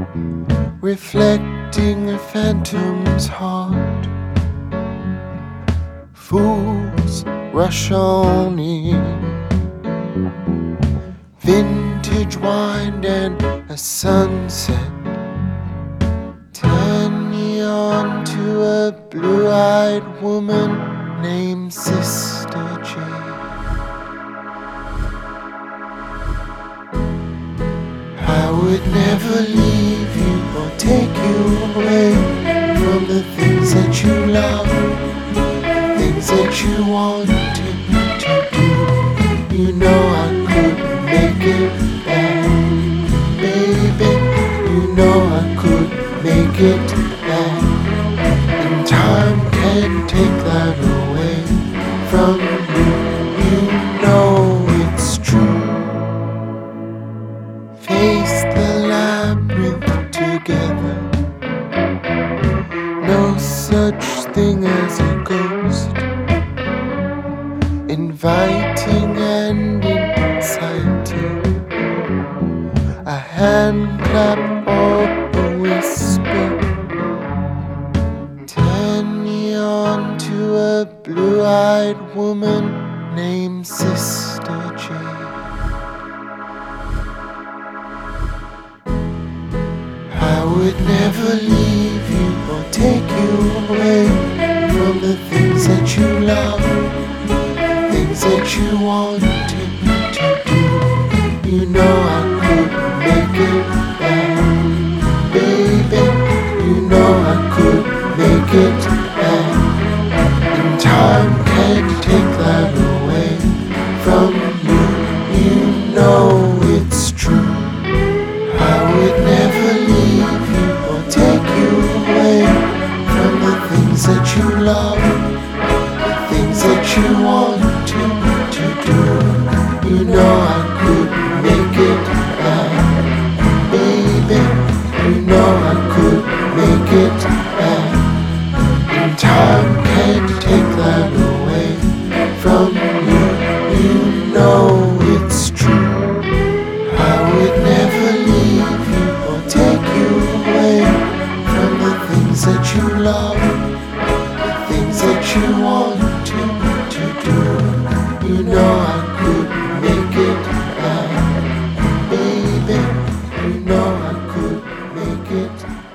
reflecting a phantom's heart. Fools rush on in, vintage wine and a sunset. Turn me on to a blue-eyed woman named Sister Jane. I would never leave you or take you away from the things that you love, things that you wanted to do. You know I couldn't make it back, baby. You know I couldn't make it back, and time can't take that away from you. You know it's true. Face the labyrinth together. No such thing as a ghost, inviting and inciting, a hand clap or a whisper. Turn me on to a blue-eyed woman named Sister Jane. I would never leave you or take you away from the things that you love, things that you wanted to do. You know I couldn't make it back, baby. You know I couldn't make it back, and time can't take that away from you. You know it's true. I would never leave you or take you away from the things that you love, the things that you want to do. You know I couldn't make it back, baby. You know I couldn't make it back, and time can't take that away from you. You know it's true. I would never leave you or take you away from the things that you love, the things that you want to do. You know I couldn't make it back, baby. You know I couldn't make it